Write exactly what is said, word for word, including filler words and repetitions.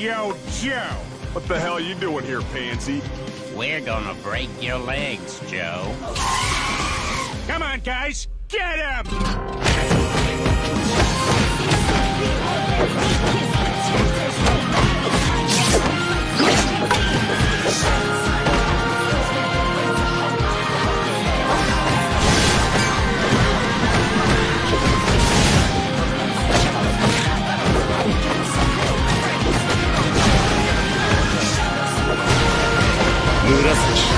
Yo, Joe! What the hell are you doing here, pansy? We're gonna break your legs, Joe. Come on, guys! Get him! 紫